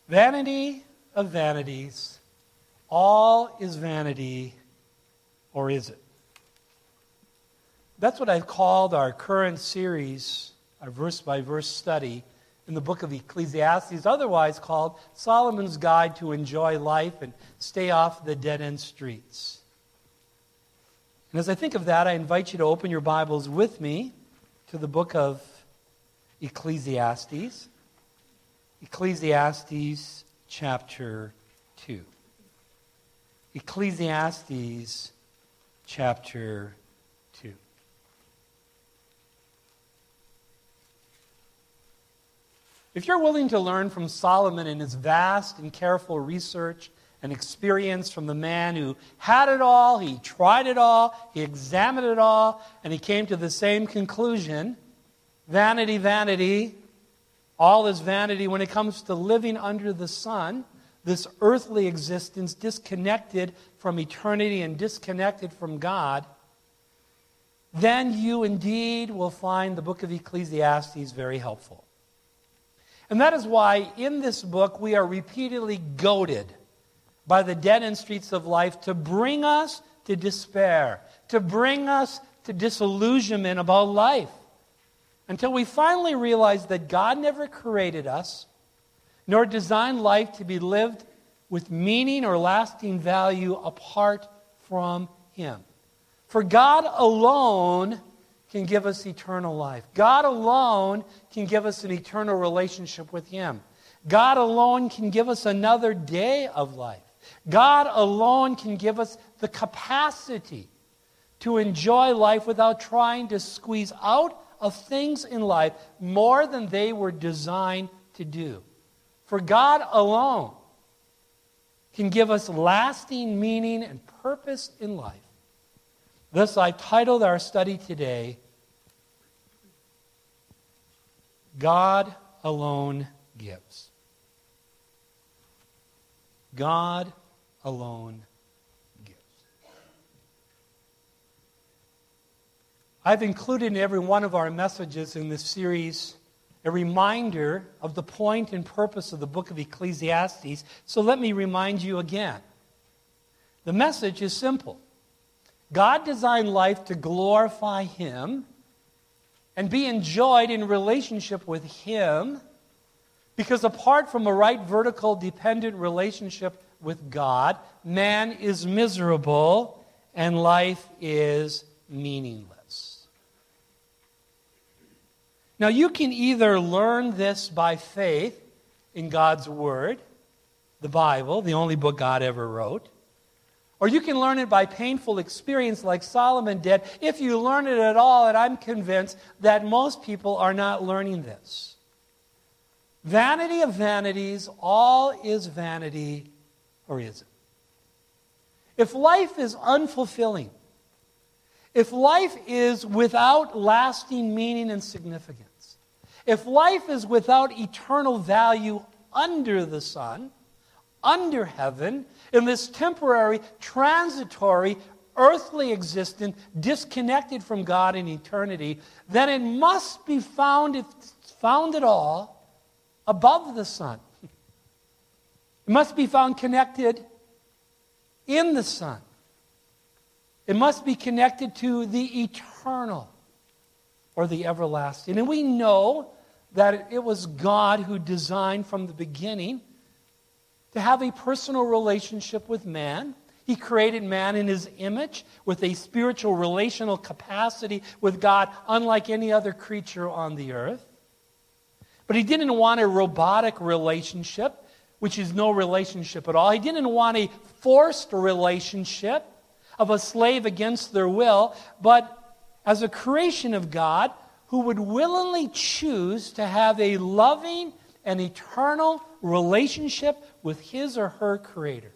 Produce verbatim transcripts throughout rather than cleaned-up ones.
Vanity of vanities, all is vanity, or is it? That's what I've called our current series, our verse-by-verse study in the book of Ecclesiastes, otherwise called Solomon's Guide to Enjoy Life and Stay Off the Dead-End Streets. And as I think of that, I invite you to open your Bibles with me to the book of Ecclesiastes. Ecclesiastes chapter two. Ecclesiastes chapter two. If you're willing to learn from Solomon in his vast and careful research and experience from the man who had it all, he tried it all, he examined it all, and he came to the same conclusion, vanity, vanity, all is vanity when it comes to living under the sun, this earthly existence disconnected from eternity and disconnected from God, then you indeed will find the book of Ecclesiastes very helpful. And that is why in this book we are repeatedly goaded by the dead-end streets of life to bring us to despair, to bring us to disillusionment about life, until we finally realize that God never created us, nor designed life to be lived with meaning or lasting value apart from Him. For God alone can give us eternal life. God alone can give us an eternal relationship with Him. God alone can give us another day of life. God alone can give us the capacity to enjoy life without trying to squeeze out of things in life more than they were designed to do. For God alone can give us lasting meaning and purpose in life. Thus, I titled our study today, God Alone Gives. God alone gives. I've included in every one of our messages in this series a reminder of the point and purpose of the book of Ecclesiastes, so let me remind you again. The message is simple. God designed life to glorify Him and be enjoyed in relationship with Him, because apart from a right vertical dependent relationship with God, man is miserable and life is meaningless. Now you can either learn this by faith in God's Word, the Bible, the only book God ever wrote, or you can learn it by painful experience like Solomon did, if you learn it at all, and I'm convinced that most people are not learning this. Vanity of vanities, all is vanity, or is it? If life is unfulfilling, if life is without lasting meaning and significance, if life is without eternal value under the sun, under heaven, in this temporary, transitory, earthly existence, disconnected from God in eternity, then it must be found, if it's found at all, above the sun. It must be found connected in the sun. It must be connected to the eternal or the everlasting. And we know that it was God who designed from the beginning to have a personal relationship with man. He created man in His image with a spiritual relational capacity with God unlike any other creature on the earth. But He didn't want a robotic relationship, which is no relationship at all. He didn't want a forced relationship of a slave against their will, but as a creation of God who would willingly choose to have a loving and eternal relationship with his or her Creator.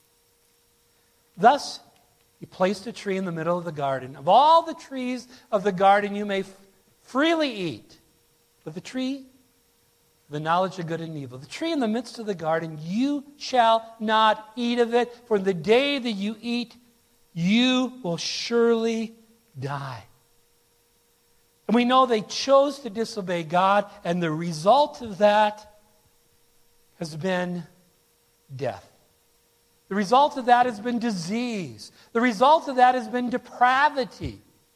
Thus, He placed a tree in the middle of the garden. Of all the trees of the garden you may f- freely eat, but the tree, the knowledge of good and evil, the tree in the midst of the garden, you shall not eat of it, for the day that you eat, you will surely die. And we know they chose to disobey God, and the result of that has been death. The result of that has been disease. The result of that has been depravity.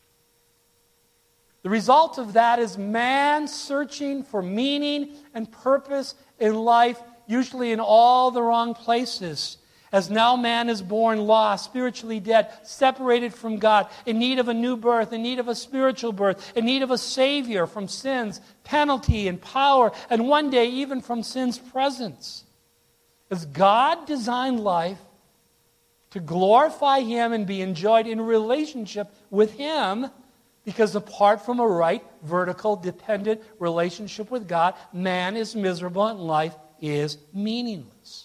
The result of that is man searching for meaning and purpose in life, usually in all the wrong places. As now man is born lost, spiritually dead, separated from God, in need of a new birth, in need of a spiritual birth, in need of a Savior from sin's penalty and power, and one day even from sin's presence. As God designed life to glorify Him and be enjoyed in relationship with Him, because apart from a right, vertical, dependent relationship with God, man is miserable and life is meaningless.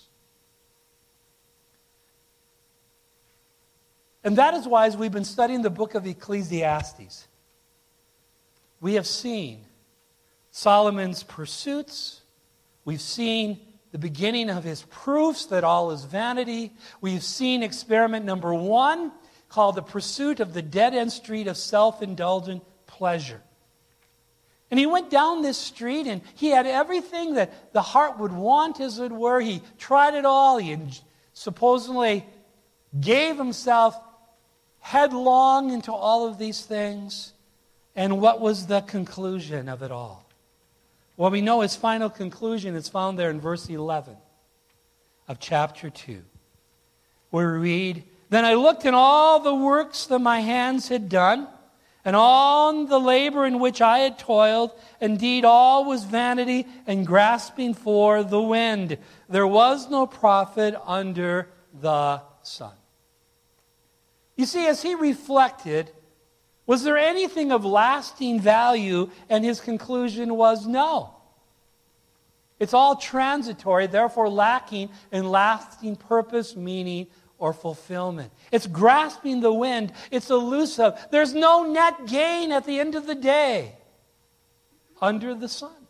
And that is why, as we've been studying the book of Ecclesiastes, we have seen Solomon's pursuits. We've seen the beginning of his proofs that all is vanity. We've seen experiment number one, called the pursuit of the dead-end street of self-indulgent pleasure. And he went down this street, and he had everything that the heart would want, as it were. He tried it all. He supposedly gave himself headlong into all of these things. And what was the conclusion of it all? Well, we know his final conclusion is found there in verse eleven of chapter two, where we read, "Then I looked in all the works that my hands had done, and on the labor in which I had toiled. Indeed, all was vanity and grasping for the wind. There was no profit under the sun." You see, as he reflected, was there anything of lasting value? And his conclusion was no. It's all transitory, therefore lacking in lasting purpose, meaning, or fulfillment. It's grasping the wind. It's elusive. There's no net gain at the end of the day under the sun.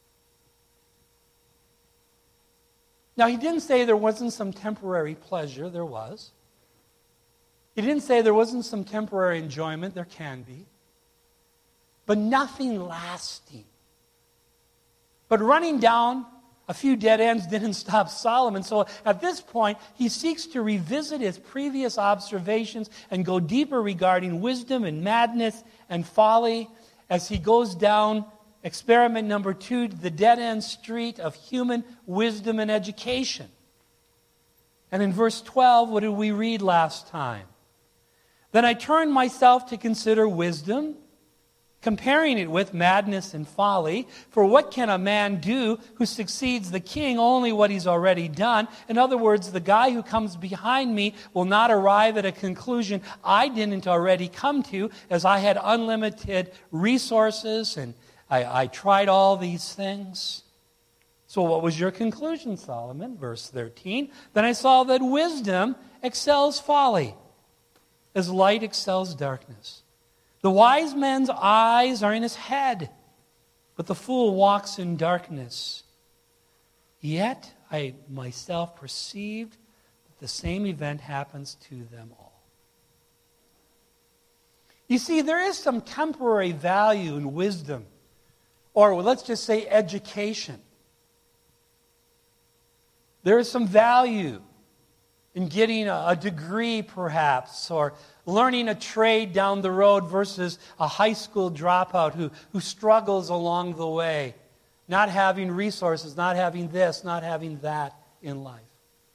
Now, he didn't say there wasn't some temporary pleasure. There was. He didn't say there wasn't some temporary enjoyment. There can be. But nothing lasting. But running down a few dead ends didn't stop Solomon. So at this point, he seeks to revisit his previous observations and go deeper regarding wisdom and madness and folly as he goes down experiment number two, the dead-end street of human wisdom and education. And in verse twelve, what did we read last time? "Then I turned myself to consider wisdom, comparing it with madness and folly. For what can a man do who succeeds the king? Only what he's already done. In other words, the guy who comes behind me will not arrive at a conclusion I didn't already come to, as I had unlimited resources and I, I tried all these things." So what was your conclusion, Solomon? Verse thirteen, "Then I saw that wisdom excels folly, as light excels darkness. The wise man's eyes are in his head, but the fool walks in darkness. Yet I myself perceived that the same event happens to them all." You see, there is some temporary value in wisdom, or let's just say education. There is some value in getting a, a degree, perhaps, or learning a trade down the road versus a high school dropout who, who struggles along the way, not having resources, not having this, not having that in life.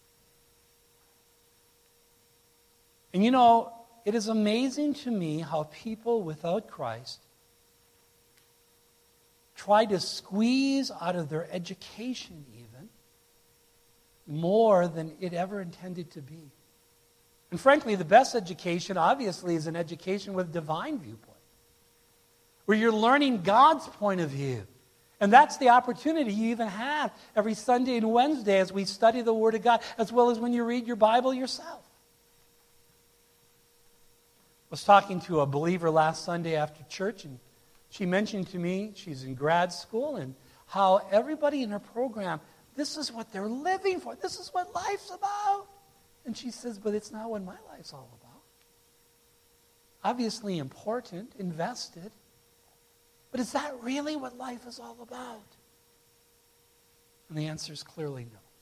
And you know, it is amazing to me how people without Christ try to squeeze out of their education even more than it ever intended to be. And frankly, the best education, obviously, is an education with divine viewpoint, where you're learning God's point of view. And that's the opportunity you even have every Sunday and Wednesday as we study the Word of God, as well as when you read your Bible yourself. I was talking to a believer last Sunday after church, and she mentioned to me, she's in grad school, and how everybody in her program, this is what they're living for. This is what life's about. And she says, but it's not what my life's all about. Obviously important, invested. But is that really what life is all about? And the answer is clearly no.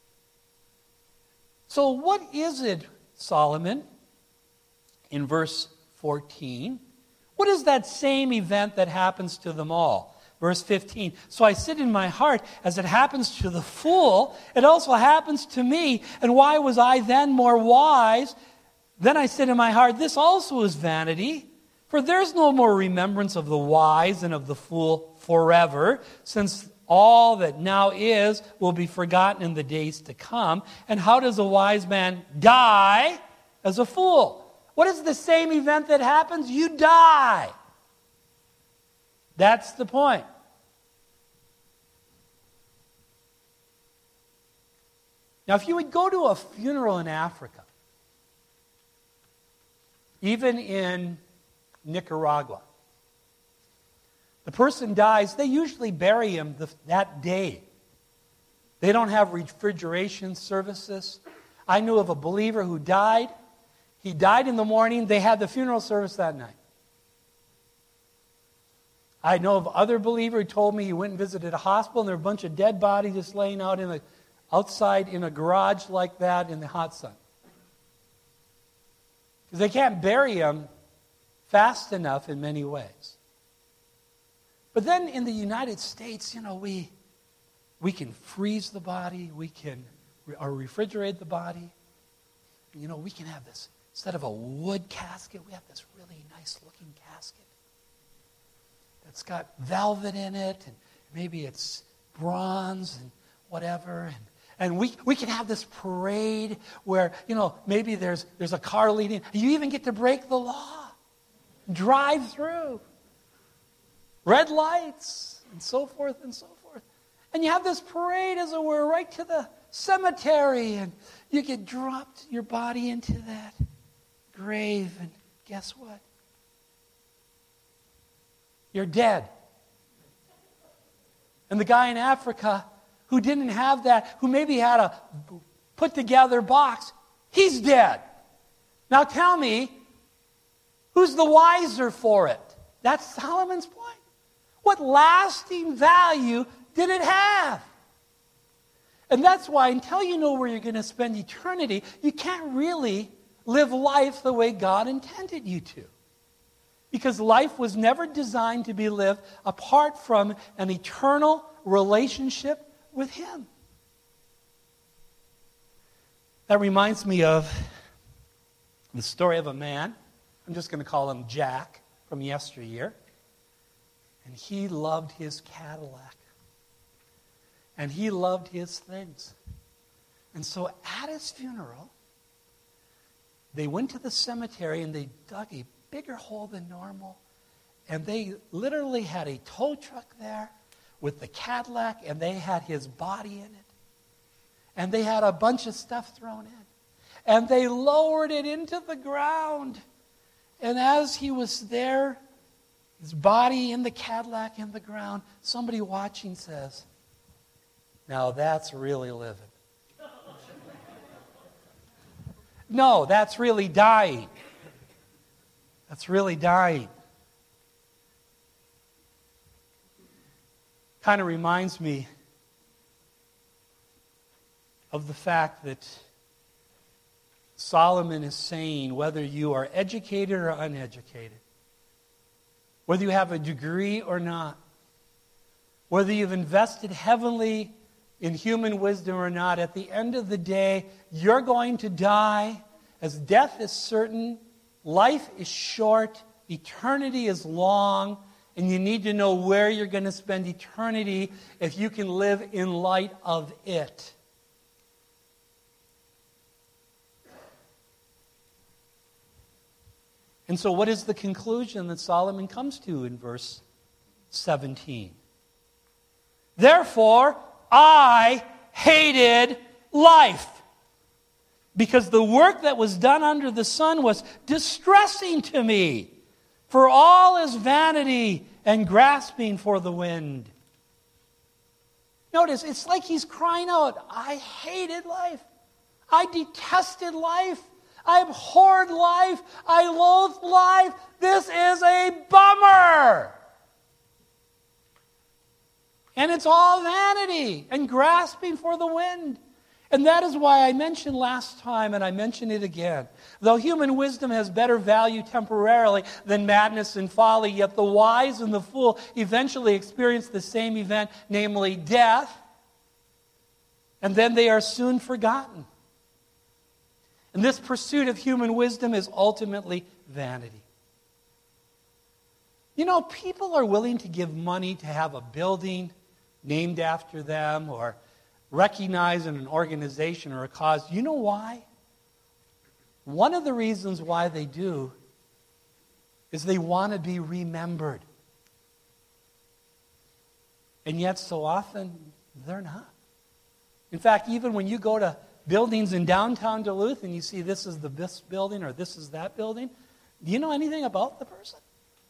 So what is it, Solomon, in verse fourteen? What is that same event that happens to them all? Verse fifteen, so I said in my heart, as it happens to the fool, it also happens to me. And why was I then more wise? Then I said in my heart, this also is vanity. For there's no more remembrance of the wise and of the fool forever, since all that now is will be forgotten in the days to come. And how does a wise man die as a fool? What is the same event that happens? You die. That's the point. Now, if you would go to a funeral in Africa, even in Nicaragua, the person dies, they usually bury him the, that day. They don't have refrigeration services. I knew of a believer who died. He died in the morning. They had the funeral service that night. I know of other believer who told me he went and visited a hospital and there were a bunch of dead bodies just laying out in the, outside in a garage like that in the hot sun. Because they can't bury them fast enough in many ways. But then in the United States, you know, we we can freeze the body, we can or refrigerate the body. You know, we can have this, instead of a wood casket, we have this really nice looking casket. It's got velvet in it, and maybe it's bronze and whatever. And, and we, we can have this parade where, you know, maybe there's, there's a car leading. You even get to break the law, drive through, red lights, and so forth and so forth. And you have this parade, as it were, right to the cemetery, and you get dropped your body into that grave, and guess what? You're dead. And the guy in Africa who didn't have that, who maybe had a put-together box, he's dead. Now tell me, who's the wiser for it? That's Solomon's point. What lasting value did it have? And that's why, until you know where you're going to spend eternity, you can't really live life the way God intended you to. Because life was never designed to be lived apart from an eternal relationship with Him. That reminds me of the story of a man. I'm just going to call him Jack from yesteryear. And he loved his Cadillac. And he loved his things. And so at his funeral, they went to the cemetery and they dug a bigger hole than normal. And they literally had a tow truck there with the Cadillac, and they had his body in it. And they had a bunch of stuff thrown in. And they lowered it into the ground. And as he was there, his body in the Cadillac in the ground, somebody watching says, "Now that's really living." No, that's really dying. That's really dying. Kind of reminds me of the fact that Solomon is saying, whether you are educated or uneducated, whether you have a degree or not, whether you've invested heavily in human wisdom or not, at the end of the day, you're going to die, as death is certain. Life is short, eternity is long, and you need to know where you're going to spend eternity if you can live in light of it. And so what is the conclusion that Solomon comes to in verse seventeen? Therefore, I hated life, because the work that was done under the sun was distressing to me, for all is vanity and grasping for the wind. Notice, it's like he's crying out, I hated life. I detested life. I abhorred life. I loathed life. This is a bummer. And it's all vanity and grasping for the wind. And that is why I mentioned last time, and I mention it again. Though human wisdom has better value temporarily than madness and folly, yet the wise and the fool eventually experience the same event, namely death, and then they are soon forgotten. And this pursuit of human wisdom is ultimately vanity. You know, people are willing to give money to have a building named after them or recognize in an organization or a cause. You know why? One of the reasons why they do is they want to be remembered. And yet so often they're not. In fact, even when you go to buildings in downtown Duluth and you see this is the this building or this is that building, do you know anything about the person?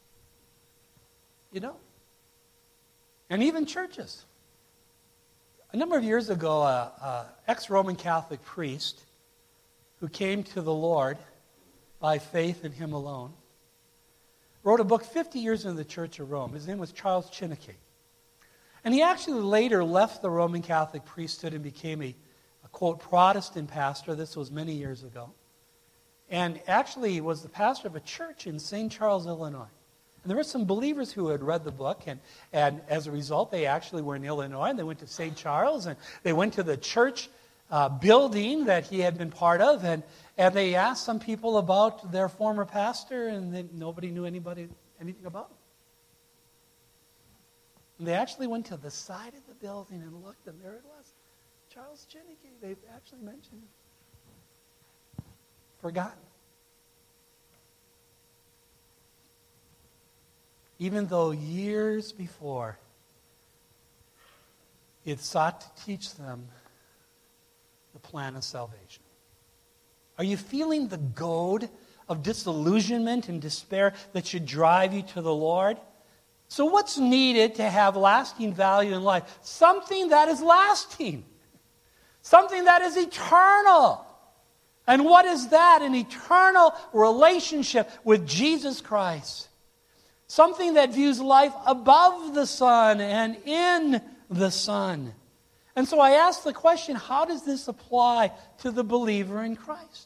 You don't. And even churches. A number of years ago, an ex-Roman Catholic priest who came to the Lord by faith in Him alone wrote a book fifty years in the Church of Rome. His name was Charles Chiniquy. And he actually later left the Roman Catholic priesthood and became a, a quote, Protestant pastor. This was many years ago. And actually he was the pastor of a church in Saint Charles, Illinois. And there were some believers who had read the book, and, and as a result, they actually were in Illinois, and they went to Saint Charles, and they went to the church uh, building that he had been part of, and, and they asked some people about their former pastor, and then nobody knew anybody anything about him. And they actually went to the side of the building and looked, and there it was, Charles Chiniquy. They actually mentioned him. Forgotten. Even though years before he had sought to teach them the plan of salvation. Are you feeling the goad of disillusionment and despair that should drive you to the Lord? So what's needed to have lasting value in life? Something that is lasting. Something that is eternal. And what is that? An eternal relationship with Jesus Christ. Something that views life above the sun and in the sun. And so I ask the question, how does this apply to the believer in Christ?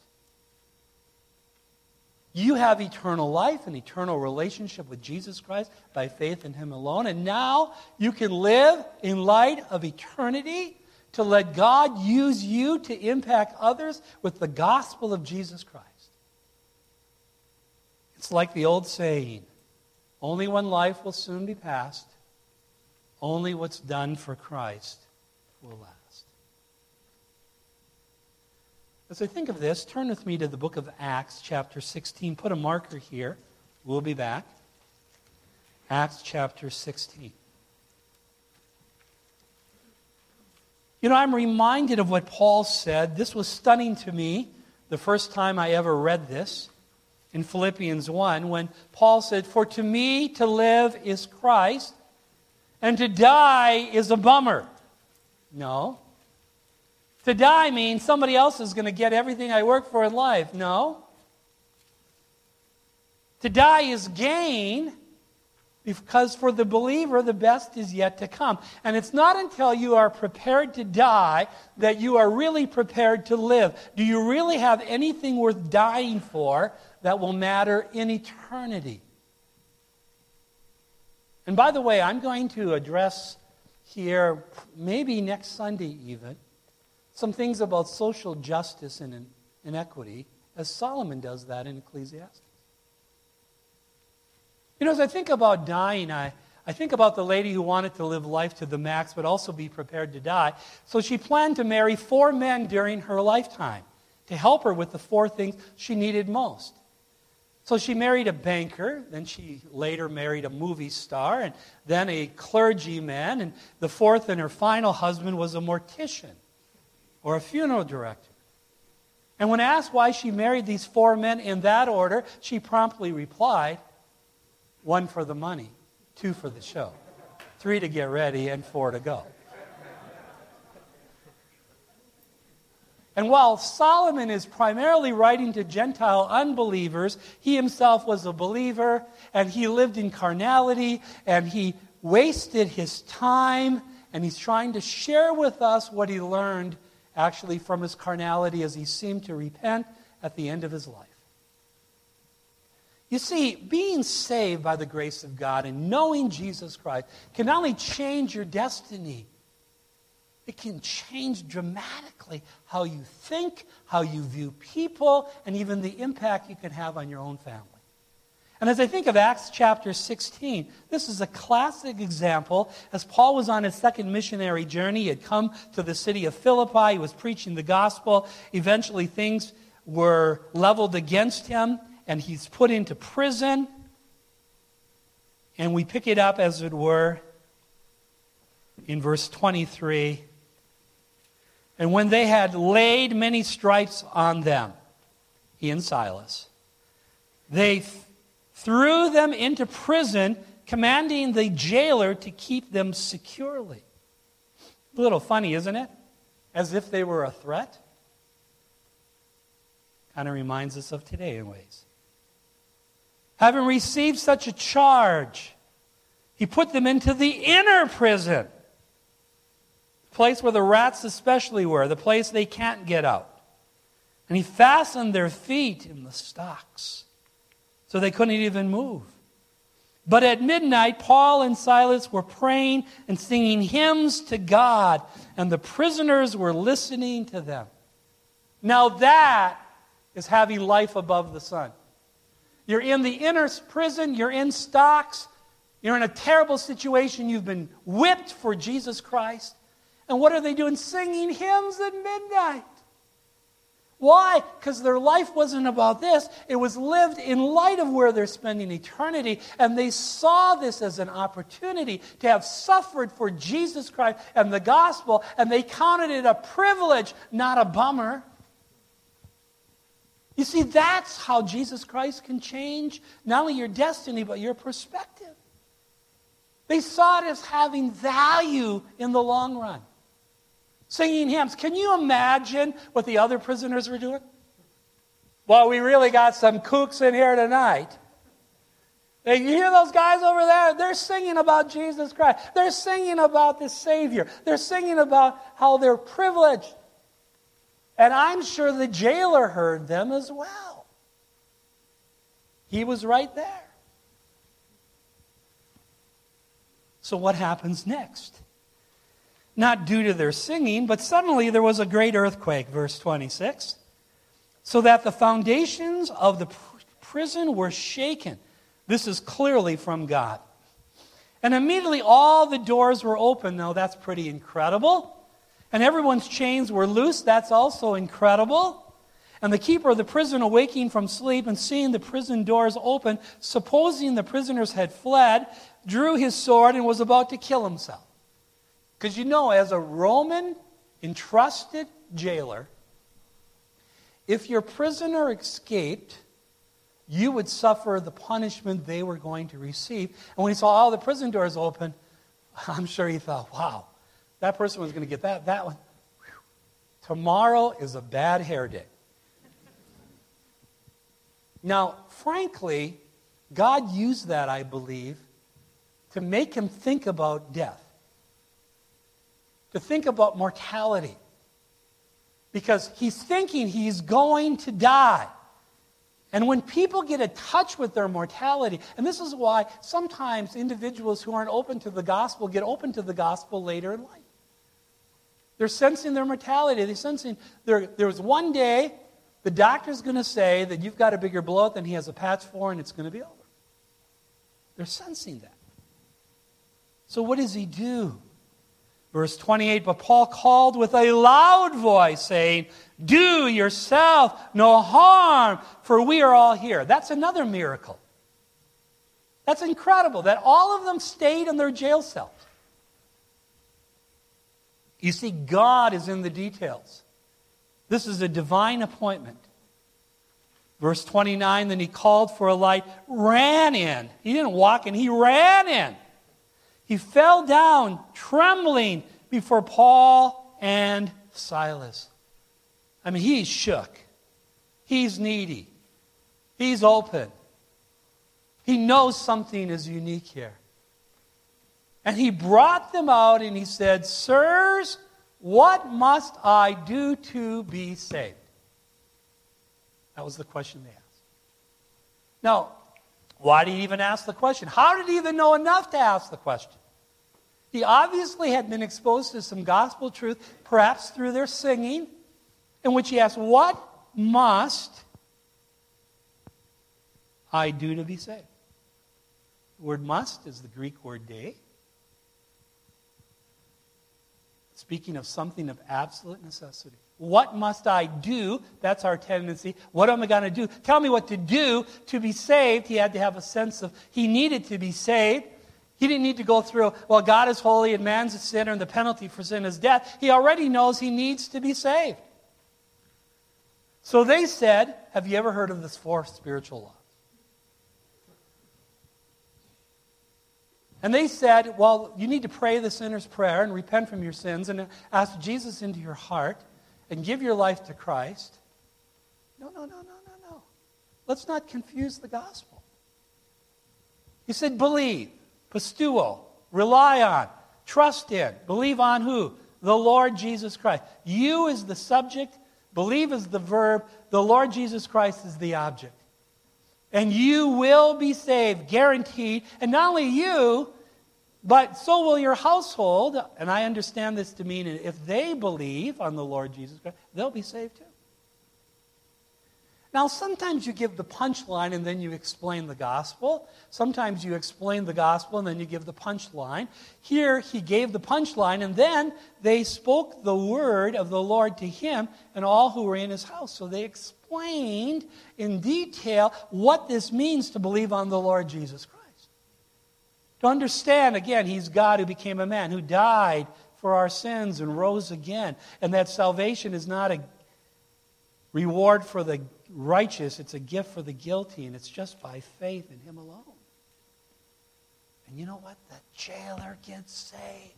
You have eternal life, an eternal relationship with Jesus Christ by faith in Him alone. And now you can live in light of eternity to let God use you to impact others with the gospel of Jesus Christ. It's like the old saying, only one life will soon be passed. Only what's done for Christ will last. As I think of this, turn with me to the book of Acts, chapter sixteen. Put a marker here. We'll be back. Acts chapter sixteen. You know, I'm reminded of what Paul said. This was stunning to me the first time I ever read this. In Philippians one, when Paul said, "For to me to live is Christ, and to die is a bummer." No. To die means somebody else is going to get everything I work for in life. No. To die is gain, because for the believer, the best is yet to come. And it's not until you are prepared to die that you are really prepared to live. Do you really have anything worth dying for that will matter in eternity? And by the way, I'm going to address here, maybe next Sunday even, some things about social justice and inequity, as Solomon does that in Ecclesiastes. You know, as I think about dying, I, I think about the lady who wanted to live life to the max but also be prepared to die. So she planned to marry four men during her lifetime to help her with the four things she needed most. So she married a banker, then she later married a movie star, and then a clergyman, and the fourth and her final husband was a mortician or a funeral director. And when asked why she married these four men in that order, she promptly replied, one for the money, two for the show, three to get ready, and four to go. And while Solomon is primarily writing to Gentile unbelievers, he himself was a believer, and he lived in carnality, and he wasted his time, and he's trying to share with us what he learned actually from his carnality as he seemed to repent at the end of his life. You see, being saved by the grace of God and knowing Jesus Christ can not only change your destiny, it can change dramatically how you think, how you view people, and even the impact you can have on your own family. And as I think of Acts chapter sixteen, this is a classic example. As Paul was on his second missionary journey, he had come to the city of Philippi, he was preaching the gospel. Eventually things were leveled against him, and he's put into prison. And we pick it up, as it were, in verse twenty-three. And when they had laid many stripes on them, he and Silas, they th- threw them into prison, commanding the jailer to keep them securely. A little funny, isn't it? As if they were a threat. Kind of reminds us of today in ways. Having received such a charge, he put them into the inner prison, the place where the rats especially were, the place they can't get out. And he fastened their feet in the stocks, so they couldn't even move. But at midnight, Paul and Silas were praying and singing hymns to God, and the prisoners were listening to them. Now that is having life above the sun. You're in the inner prison, you're in stocks, you're in a terrible situation, you've been whipped for Jesus Christ. And what are they doing? Singing hymns at midnight. Why? Because their life wasn't about this. It was lived in light of where they're spending eternity. And they saw this as an opportunity to have suffered for Jesus Christ and the gospel. And they counted it a privilege, not a bummer. You see, that's how Jesus Christ can change not only your destiny, but your perspective. They saw it as having value in the long run. Singing hymns. Can you imagine what the other prisoners were doing? Well, we really got some kooks in here tonight. Hey, you hear those guys over there? They're singing about Jesus Christ. They're singing about the Savior. They're singing about how they're privileged. And I'm sure the jailer heard them as well. He was right there. So what happens next? Not due to their singing, but suddenly there was a great earthquake, verse twenty-six, so that the foundations of the prison were shaken. This is clearly from God. And immediately all the doors were open. Now that's pretty incredible. And everyone's chains were loose. That's also incredible. And the keeper of the prison, awaking from sleep and seeing the prison doors open, supposing the prisoners had fled, drew his sword and was about to kill himself. Because you know, as a Roman entrusted jailer, if your prisoner escaped, you would suffer the punishment they were going to receive. And when he saw all the prison doors open, I'm sure he thought, wow, that person was going to get that, that one. Whew. Tomorrow is a bad hair day. Now, frankly, God used that, I believe, to make him think about death. To think about mortality. Because he's thinking he's going to die. And when people get in touch with their mortality, and this is why sometimes individuals who aren't open to the gospel get open to the gospel later in life. They're sensing their mortality. They're sensing there, there's one day the doctor's going to say that you've got a bigger blowout than he has a patch for, and it's going to be over. They're sensing that. So what does he do? Verse twenty-eight, but Paul called with a loud voice, saying, do yourself no harm, for we are all here. That's another miracle. That's incredible, that all of them stayed in their jail cells. You see, God is in the details. This is a divine appointment. Verse twenty-nine, then he called for a light, ran in. He didn't walk in, he ran in. He fell down, trembling before Paul and Silas. I mean, he's shook. He's needy. He's open. He knows something is unique here. And he brought them out and he said, sirs, what must I do to be saved? That was the question they asked. Now, why did he even ask the question? How did he even know enough to ask the question? He obviously had been exposed to some gospel truth, perhaps through their singing, in which he asked, what must I do to be saved? The word must is the Greek word de. Speaking of something of absolute necessity. What must I do? That's our tendency. What am I going to do? Tell me what to do to be saved. He had to have a sense of, he needed to be saved. He didn't need to go through, well, God is holy and man's a sinner and the penalty for sin is death. He already knows he needs to be saved. So they said, have you ever heard of this four spiritual laws? And they said, well, you need to pray the sinner's prayer and repent from your sins and ask Jesus into your heart and give your life to Christ. No, no, no, no, no, no. Let's not confuse the gospel. He said, believe, pistuo, rely on, trust in. Believe on who? The Lord Jesus Christ. You is the subject, believe is the verb, the Lord Jesus Christ is the object. And you will be saved, guaranteed. And not only you, but so will your household. And I understand this to mean if they believe on the Lord Jesus Christ, they'll be saved too. Now, sometimes you give the punchline and then you explain the gospel. Sometimes you explain the gospel and then you give the punchline. Here, he gave the punchline and then they spoke the word of the Lord to him and all who were in his house. So they explained in detail what this means to believe on the Lord Jesus Christ. To understand, again, he's God who became a man, who died for our sins and rose again. And that salvation is not a reward for the righteous, it's a gift for the guilty, and it's just by faith in him alone. And you know what? The jailer gets saved.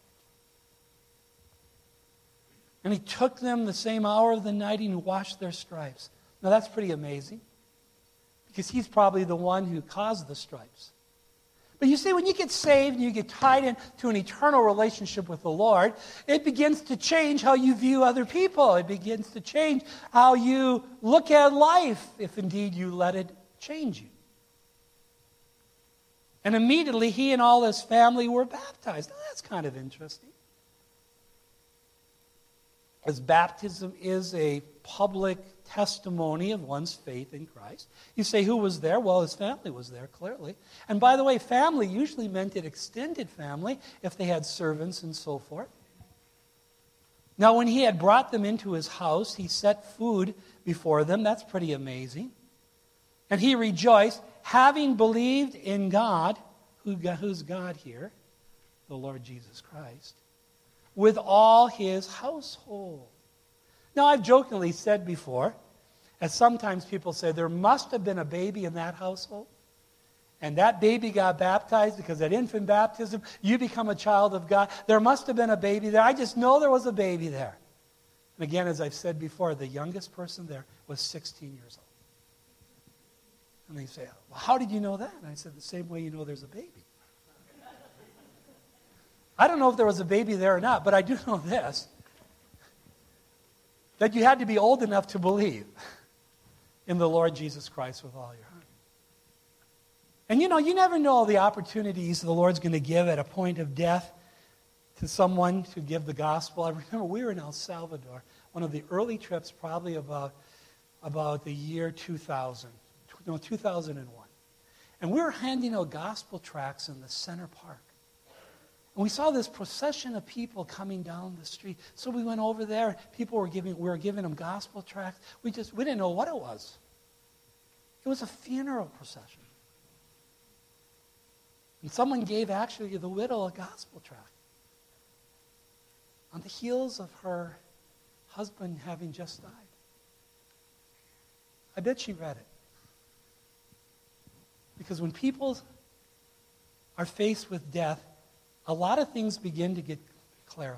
And he took them the same hour of the night and he washed their stripes. Now that's pretty amazing, because he's probably the one who caused the stripes. But you see, when you get saved and you get tied into an eternal relationship with the Lord, it begins to change how you view other people. It begins to change how you look at life, if indeed you let it change you. And immediately he and all his family were baptized. Now that's kind of interesting. As baptism is a public testimony of one's faith in Christ. You say, who was there? Well, his family was there, clearly. And by the way, family usually meant an extended family if they had servants and so forth. Now, when he had brought them into his house, he set food before them. That's pretty amazing. And he rejoiced, having believed in God, who, who's God here? The Lord Jesus Christ. With all his household. Now, I've jokingly said before, as sometimes people say, there must have been a baby in that household, and that baby got baptized because at infant baptism, you become a child of God. There must have been a baby there. I just know there was a baby there. And again, as I've said before, the youngest person there was sixteen years old. And they say, well, how did you know that? And I said, the same way you know there's a baby. I don't know if there was a baby there or not, but I do know this, that you had to be old enough to believe in the Lord Jesus Christ with all your heart. And you know, you never know the opportunities the Lord's going to give at a point of death to someone to give the gospel. I remember we were in El Salvador, one of the early trips, probably about, about the year two thousand, no, two thousand one. And we were handing out gospel tracts in the Center Park. And we saw this procession of people coming down the street. So we went over there. People were giving, we were giving them gospel tracts. We just, we didn't know what it was. It was a funeral procession. And someone gave actually the widow a gospel tract on the heels of her husband having just died. I bet she read it. Because when people are faced with death, a lot of things begin to get clarified.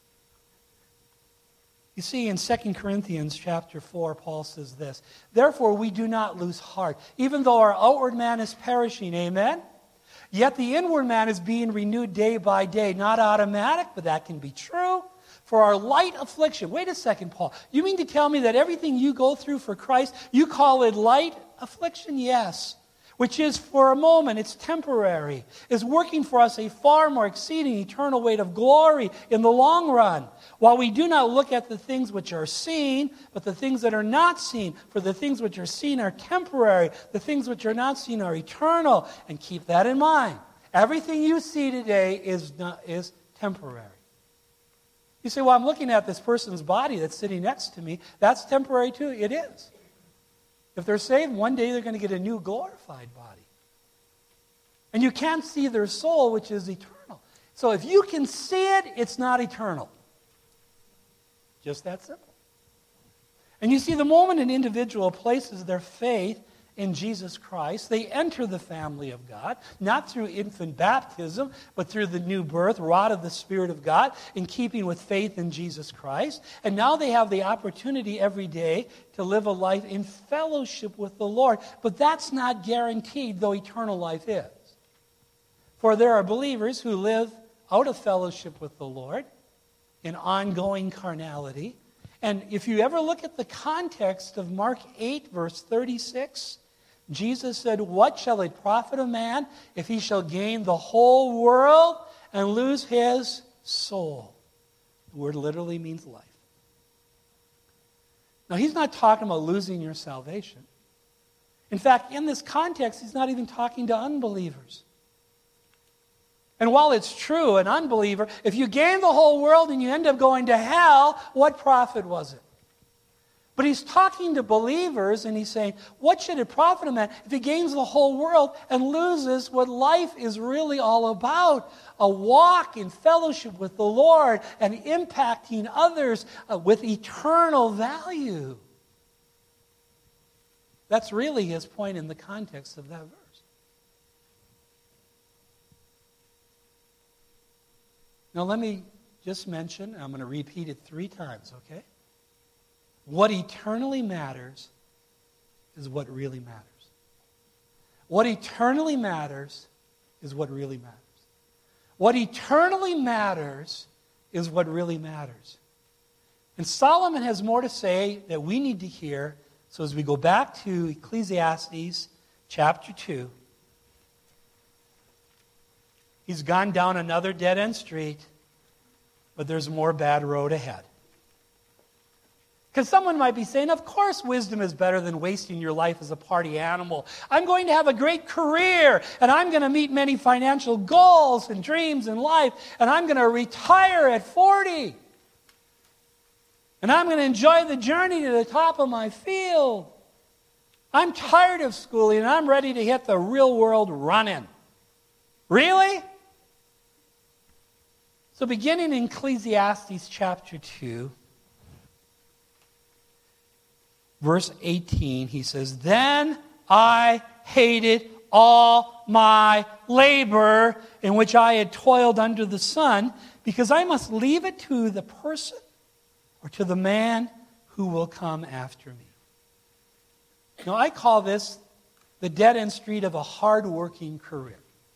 You see, in Second Corinthians chapter four, Paul says this, therefore we do not lose heart, even though our outward man is perishing, amen? Yet the inward man is being renewed day by day, not automatic, but that can be true. for our light affliction. Wait a second, Paul. You mean to tell me that everything you go through for Christ, you call it light affliction? Yes. Which is for a moment, it's temporary, is working for us a far more exceeding eternal weight of glory in the long run. While we do not look at the things which are seen, but the things that are not seen. For the things which are seen are temporary, the things which are not seen are eternal. And keep that in mind. Everything you see today is, not, is temporary. You say, well, I'm looking at this person's body that's sitting next to me. That's temporary too. It is. If they're saved, one day they're going to get a new glorified body. And you can't see their soul, which is eternal. So if you can see it, it's not eternal. Just that simple. And you see, the moment an individual places their faith in Jesus Christ, they enter the family of God, not through infant baptism, but through the new birth, wrought of the Spirit of God, in keeping with faith in Jesus Christ. And now they have the opportunity every day to live a life in fellowship with the Lord. But that's not guaranteed, though eternal life is. For there are believers who live out of fellowship with the Lord in ongoing carnality. And if you ever look at the context of Mark eight, verse thirty-six, Jesus said, what shall it profit a man if he shall gain the whole world and lose his soul? The word literally means life. Now, he's not talking about losing your salvation. In fact, in this context, he's not even talking to unbelievers. And while it's true, an unbeliever, if you gain the whole world and you end up going to hell, what profit was it? But he's talking to believers and he's saying, what should it profit a man if he gains the whole world and loses what life is really all about? A walk in fellowship with the Lord and impacting others uh, with eternal value. That's really his point in the context of that verse. Now let me just mention, I'm going to repeat it three times, okay? What eternally matters is what really matters. What eternally matters is what really matters. What eternally matters is what really matters. And Solomon has more to say that we need to hear. So as we go back to Ecclesiastes chapter two, he's gone down another dead-end street, but there's more bad road ahead. Because someone might be saying, of course wisdom is better than wasting your life as a party animal. I'm going to have a great career, and I'm going to meet many financial goals and dreams in life, and I'm going to retire at forty. And I'm going to enjoy the journey to the top of my field. I'm tired of schooling, and I'm ready to hit the real world running. Really? So beginning in Ecclesiastes chapter two, verse eighteen, he says, then I hated all my labor in which I had toiled under the sun, because I must leave it to the person or to the man who will come after me. Now, I call this the dead-end street of a hard-working career.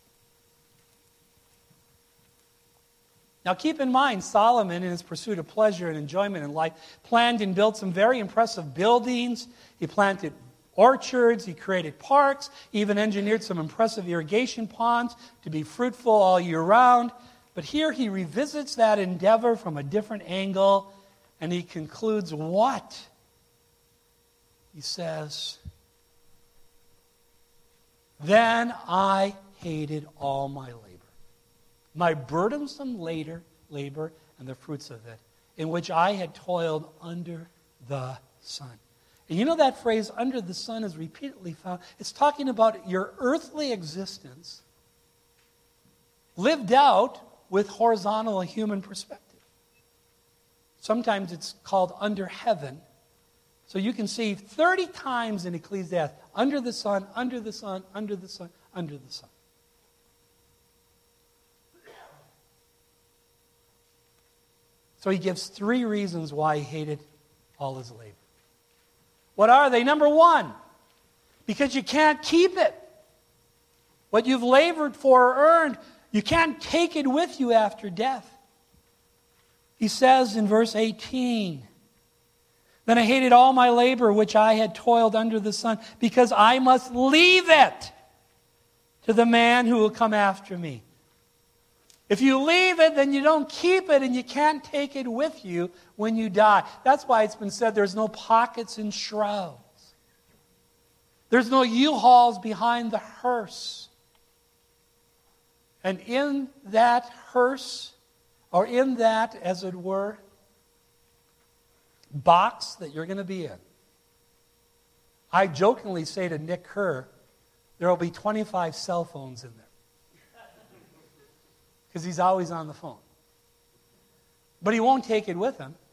Now keep in mind, Solomon, in his pursuit of pleasure and enjoyment in life, planned and built some very impressive buildings. He planted orchards, he created parks, he even engineered some impressive irrigation ponds to be fruitful all year round. But here he revisits that endeavor from a different angle, and he concludes what? He says, then I hated all my labor. My burdensome labor, labor and the fruits of it, in which I had toiled under the sun. And you know that phrase, under the sun, is repeatedly found. It's talking about your earthly existence lived out with horizontal and human perspective. Sometimes it's called under heaven. So you can see thirty times in Ecclesiastes, under the sun, under the sun, under the sun, under the sun. So he gives three reasons why he hated all his labor. What are they? Number one, because you can't keep it. What you've labored for or earned, you can't take it with you after death. He says in verse eighteen, then I hated all my labor which I had toiled under the sun, because I must leave it to the man who will come after me. If you leave it, then you don't keep it, and you can't take it with you when you die. That's why it's been said there's no pockets in shrouds. There's no U-Hauls behind the hearse. And in that hearse, or in that, as it were, box that you're going to be in, I jokingly say to Nick Kerr, there will be twenty-five cell phones in there. Because he's always on the phone. But he won't take it with him.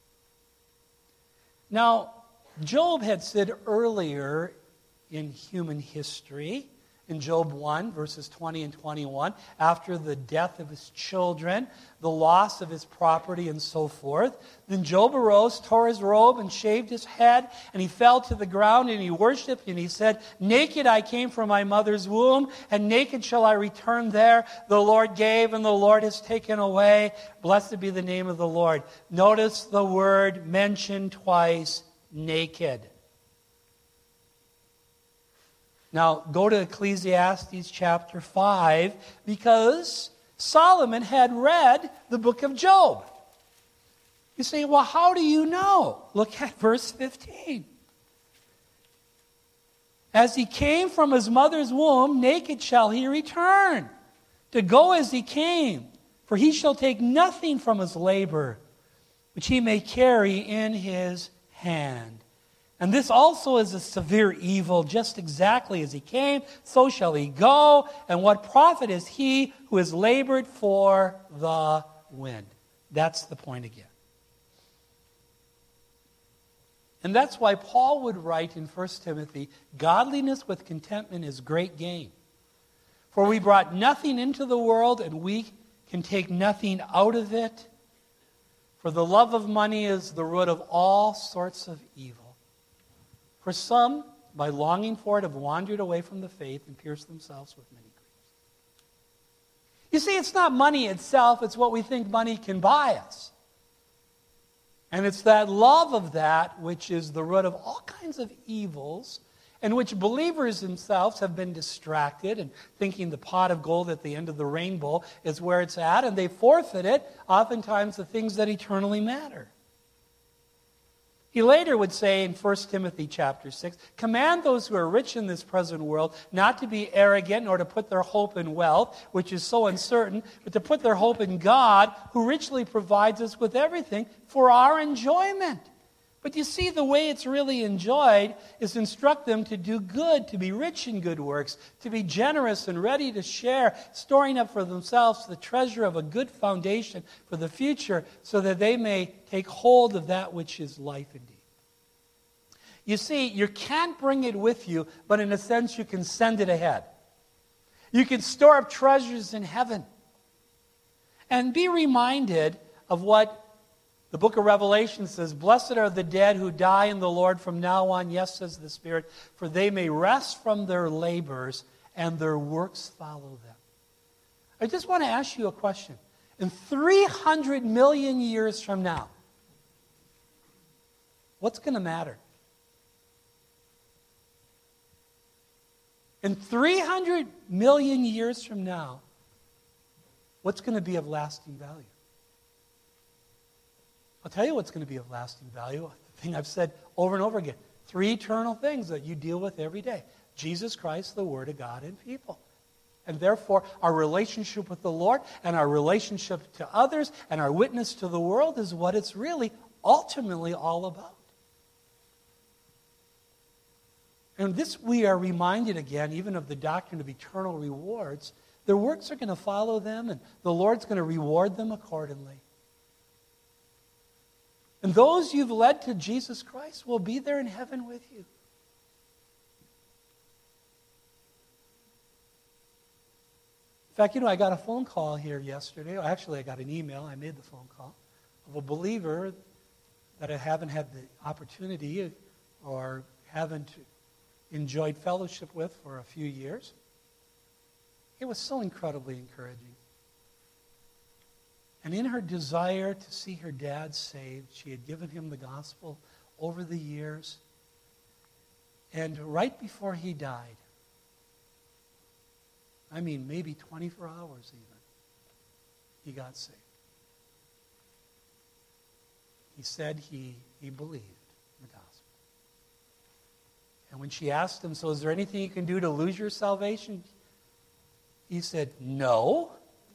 Now, Job had said earlier in human history, in Job one, verses twenty and twenty-one, after the death of his children, the loss of his property, and so forth, then Job arose, tore his robe, and shaved his head, and he fell to the ground, and he worshipped, and he said, naked I came from my mother's womb, and naked shall I return there. The Lord gave, and the Lord has taken away. Blessed be the name of the Lord. Notice the word mentioned twice, naked. Now, go to Ecclesiastes chapter five, because Solomon had read the book of Job. You say, well, how do you know? Look at verse fifteen. As he came from his mother's womb, naked shall he return, to go as he came. For he shall take nothing from his labor, which he may carry in his hand. And this also is a severe evil, just exactly as he came, so shall he go. And what profit is he who has labored for the wind? That's the point again. And that's why Paul would write in First Timothy, godliness with contentment is great gain. For we brought nothing into the world, and we can take nothing out of it. For the love of money is the root of all sorts of evil. For some, by longing for it, have wandered away from the faith and pierced themselves with many griefs. You see, it's not money itself, it's what we think money can buy us. And it's that love of that which is the root of all kinds of evils, and which believers themselves have been distracted and thinking the pot of gold at the end of the rainbow is where it's at, and they forfeit it, oftentimes the things that eternally matter. He later would say in First Timothy chapter six, command those who are rich in this present world not to be arrogant nor to put their hope in wealth, which is so uncertain, but to put their hope in God, who richly provides us with everything for our enjoyment. But you see, the way it's really enjoyed is instruct them to do good, to be rich in good works, to be generous and ready to share, storing up for themselves the treasure of a good foundation for the future, so that they may take hold of that which is life indeed. You see, you can't bring it with you, but in a sense you can send it ahead. You can store up treasures in heaven. And be reminded of what the book of Revelation says, blessed are the dead who die in the Lord from now on, yes, says the Spirit, for they may rest from their labors and their works follow them. I just want to ask you a question. In three hundred million years from now, what's going to matter? In three hundred million years from now, what's going to be of lasting value? I'll tell you what's going to be of lasting value. The thing I've said over and over again. Three eternal things that you deal with every day. Jesus Christ, the Word of God, and people. And therefore, our relationship with the Lord and our relationship to others and our witness to the world is what it's really ultimately all about. And this we are reminded again, even of the doctrine of eternal rewards. Their works are going to follow them, and the Lord's going to reward them accordingly. And those you've led to Jesus Christ will be there in heaven with you. In fact, you know, I got a phone call here yesterday. Actually, I got an email. I made the phone call of a believer that I haven't had the opportunity or haven't enjoyed fellowship with for a few years. It was so incredibly encouraging. And in her desire to see her dad saved, she had given him the gospel over the years. And right before he died, I mean maybe twenty-four hours even, he got saved. He said he, he believed the gospel. And when she asked him, so is there anything you can do to lose your salvation? He said, no.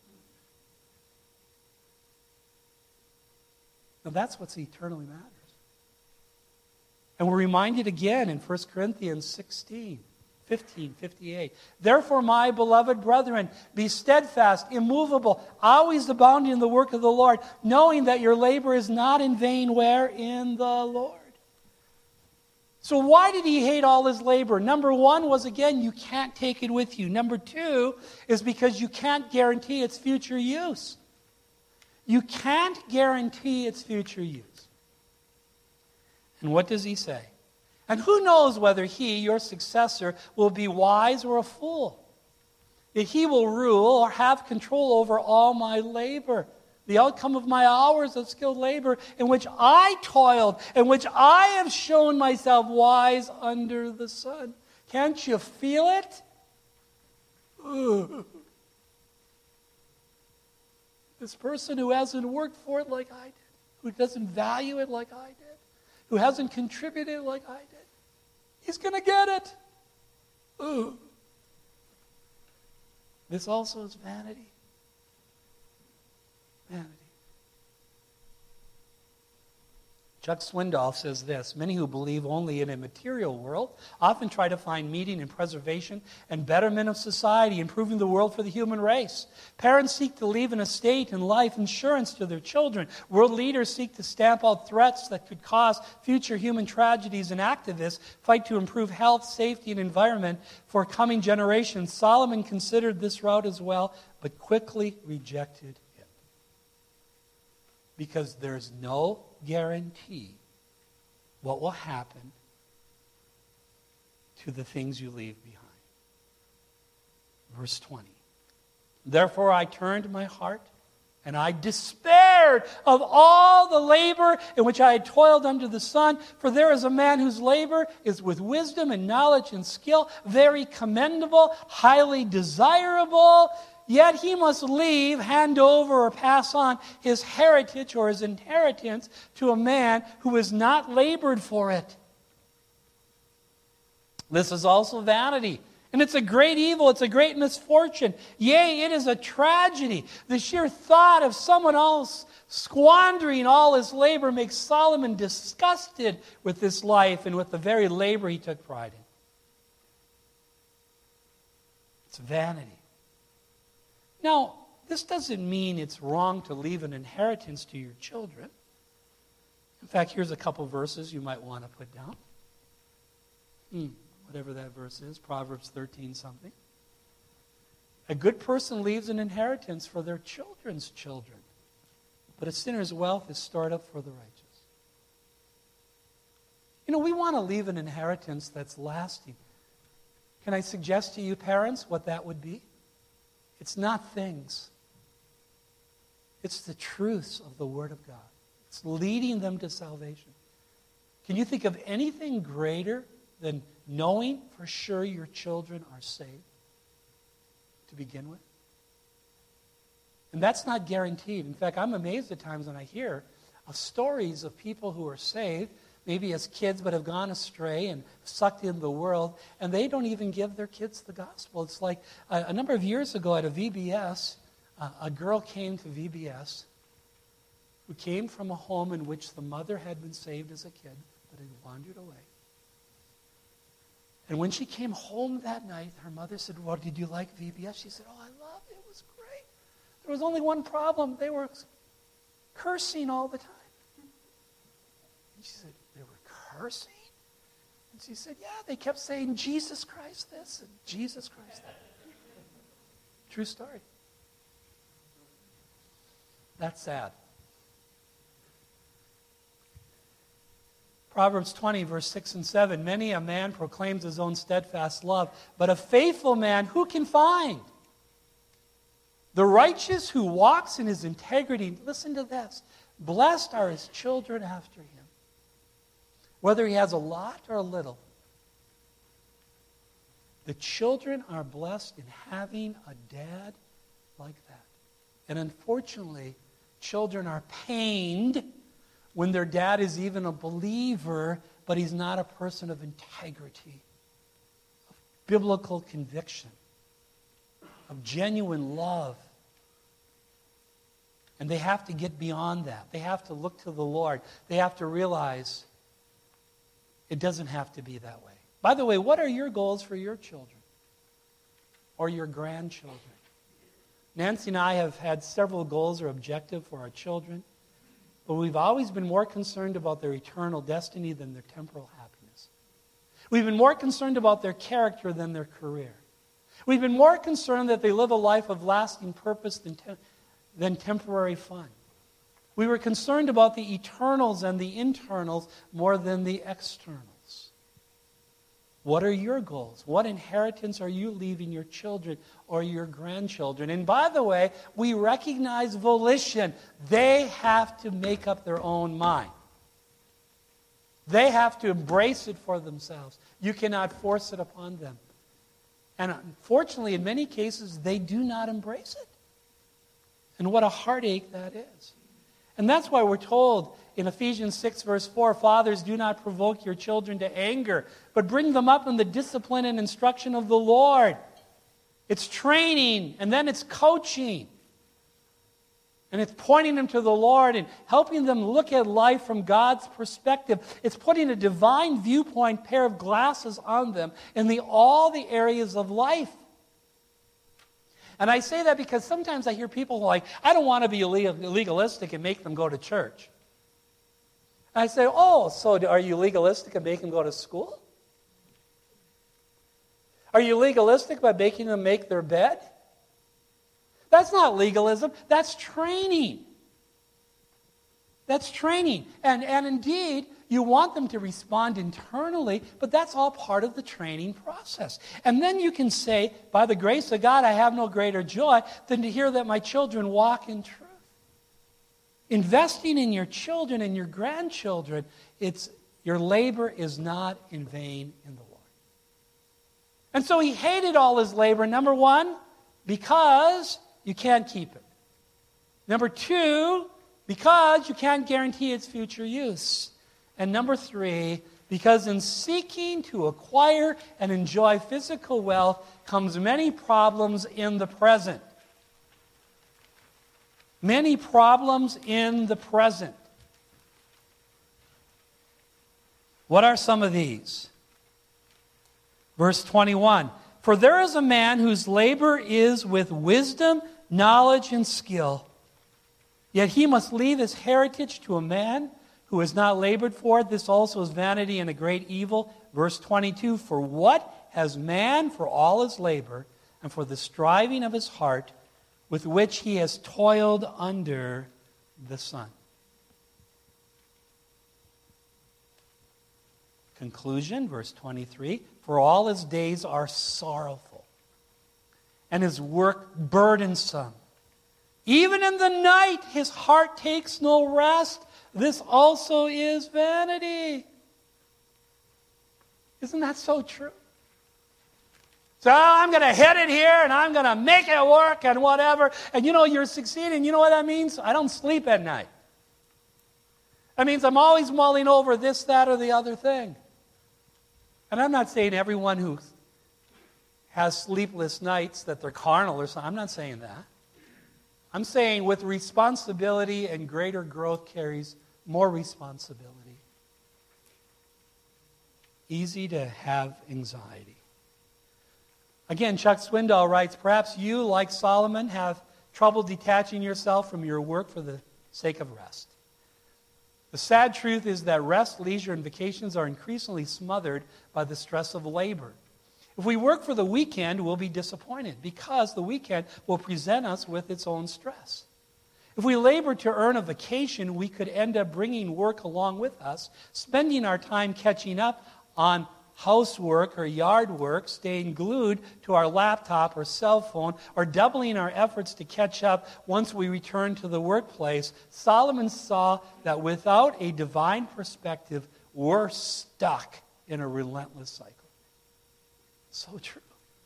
Now that's what's eternally matters. And we're reminded again in First Corinthians sixteen, fifteen, fifty-eight. Therefore, my beloved brethren, be steadfast, immovable, always abounding in the work of the Lord, knowing that your labor is not in vain where? In the Lord. So why did he hate all his labor? Number one was, again, you can't take it with you. Number two is because you can't guarantee its future use. You can't guarantee its future use. And what does he say? And who knows whether he, your successor, will be wise or a fool? That he will rule or have control over all my labor, the outcome of my hours of skilled labor in which I toiled, in which I have shown myself wise under the sun. Can't you feel it? Ugh. This person who hasn't worked for it like I did, who doesn't value it like I did, who hasn't contributed like I did, he's going to get it. Ugh. This also is vanity. Vanity. Chuck Swindoll says this: many who believe only in a material world often try to find meaning in preservation and betterment of society, improving the world for the human race. Parents seek to leave an estate and life insurance to their children. World leaders seek to stamp out threats that could cause future human tragedies, and activists fight to improve health, safety, and environment for coming generations. Solomon considered this route as well, but quickly rejected it. Because there's no guarantee what will happen to the things you leave behind. Verse twenty. Therefore I turned my heart, and I despaired of all the labor in which I had toiled under the sun. For there is a man whose labor is with wisdom and knowledge and skill, very commendable, highly desirable. Yet he must leave, hand over, or pass on his heritage or his inheritance to a man who has not labored for it. This is also vanity. And it's a great evil. It's a great misfortune. Yea, it is a tragedy. The sheer thought of someone else squandering all his labor makes Solomon disgusted with this life and with the very labor he took pride in. It's vanity. Now, this doesn't mean it's wrong to leave an inheritance to your children. In fact, here's a couple verses you might want to put down. Hmm, whatever that verse is, Proverbs thirteen something. A good person leaves an inheritance for their children's children, but a sinner's wealth is stored up for the righteous. You know, we want to leave an inheritance that's lasting. Can I suggest to you, parents, what that would be? It's not things. It's the truths of the Word of God. It's leading them to salvation. Can you think of anything greater than knowing for sure your children are saved to begin with? And that's not guaranteed. In fact, I'm amazed at times when I hear of stories of people who are saved, maybe as kids, but have gone astray and sucked in the world, and they don't even give their kids the gospel. It's like a, a number of years ago at a V B S, uh, a girl came to V B S who came from a home in which the mother had been saved as a kid, but had wandered away. And when she came home that night, her mother said, well, did you like V B S? She said, oh, I loved it. It was great. There was only one problem. They were cursing all the time. And she said, they were cursing? And she said, yeah, they kept saying, Jesus Christ this and Jesus Christ that. True story. That's sad. Proverbs twenty, verse six and seven. Many a man proclaims his own steadfast love, but a faithful man who can find? The righteous who walks in his integrity, listen to this, blessed are his children after him. Whether he has a lot or a little, the children are blessed in having a dad like that. And unfortunately, children are pained when their dad is even a believer, but he's not a person of integrity, of biblical conviction, of genuine love. And they have to get beyond that. They have to look to the Lord. They have to realize it doesn't have to be that way. By the way, what are your goals for your children or your grandchildren? Nancy and I have had several goals or objectives for our children, but we've always been more concerned about their eternal destiny than their temporal happiness. We've been more concerned about their character than their career. We've been more concerned that they live a life of lasting purpose than, te- than temporary fun. We were concerned about the eternals and the internals more than the externals. What are your goals? What inheritance are you leaving your children or your grandchildren? And by the way, we recognize volition. They have to make up their own mind. They have to embrace it for themselves. You cannot force it upon them. And unfortunately, in many cases, they do not embrace it. And what a heartache that is. And that's why we're told in Ephesians six, verse four, fathers, do not provoke your children to anger, but bring them up in the discipline and instruction of the Lord. It's training, and then it's coaching. And it's pointing them to the Lord and helping them look at life from God's perspective. It's putting a divine viewpoint pair of glasses on them in the, all the areas of life. And I say that because sometimes I hear people like, I don't want to be legalistic and make them go to church. And I say, oh, so are you legalistic and make them go to school? Are you legalistic by making them make their bed? That's not legalism. That's training. That's training. And, and indeed, you want them to respond internally, but that's all part of the training process. And then you can say, by the grace of God, I have no greater joy than to hear that my children walk in truth. Investing in your children and your grandchildren, it's your labor is not in vain in the Lord. And so he hated all his labor, number one, because you can't keep it. Number two, because you can't guarantee its future use. And number three, because in seeking to acquire and enjoy physical wealth comes many problems in the present. Many problems in the present. What are some of these? Verse twenty-one, for there is a man whose labor is with wisdom, knowledge, and skill. Yet he must leave his heritage to a man who has not labored for it. This also is vanity and a great evil. Verse twenty-two, for what has man for all his labor and for the striving of his heart with which he has toiled under the sun? Conclusion, verse twenty-three, for all his days are sorrowful, and his work burdensome. Even in the night his heart takes no rest. This also is vanity. Isn't that so true? So I'm going to hit it here, and I'm going to make it work, and whatever. And you know, you're succeeding. You know what that means? I don't sleep at night. That means I'm always mulling over this, that, or the other thing. And I'm not saying everyone who has sleepless nights that they're carnal or something. I'm not saying that. I'm saying with responsibility and greater growth carries more responsibility. Easy to have anxiety. Again, Chuck Swindoll writes, perhaps you, like Solomon, have trouble detaching yourself from your work for the sake of rest. The sad truth is that rest, leisure, and vacations are increasingly smothered by the stress of labor. If we work for the weekend, we'll be disappointed because the weekend will present us with its own stress. If we labor to earn a vacation, we could end up bringing work along with us, spending our time catching up on housework or yard work, staying glued to our laptop or cell phone, or doubling our efforts to catch up once we return to the workplace, Solomon saw that without a divine perspective, we're stuck in a relentless cycle. So true.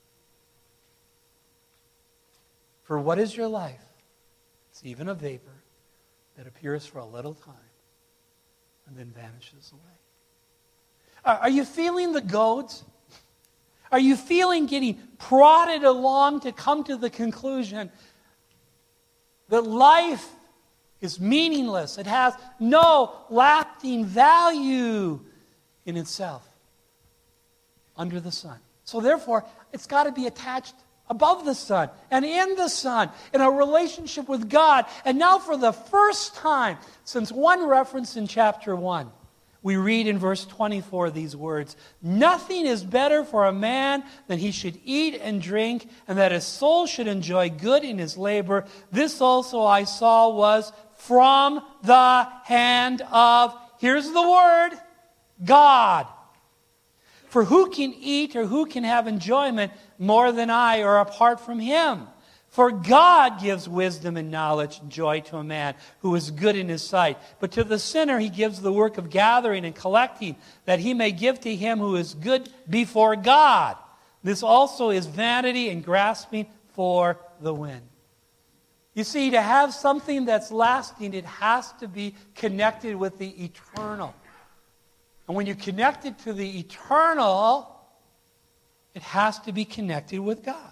For what is your life? It's even a vapor that appears for a little time and then vanishes away. Are you feeling the goads? Are you feeling getting prodded along to come to the conclusion that life is meaningless? It has no lasting value in itself under the sun. So therefore, it's got to be attached above the sun and in the sun in a relationship with God. And now for the first time since one reference in chapter one, we read in verse twenty-four these words, "Nothing is better for a man than he should eat and drink, and that his soul should enjoy good in his labor. This also I saw was from the hand of," here's the word, "God. For who can eat or who can have enjoyment more than I or apart from him? For God gives wisdom and knowledge and joy to a man who is good in his sight. But to the sinner he gives the work of gathering and collecting, that he may give to him who is good before God. This also is vanity and grasping for the wind." You see, to have something that's lasting, it has to be connected with the eternal. And when you connect it to the eternal, it has to be connected with God.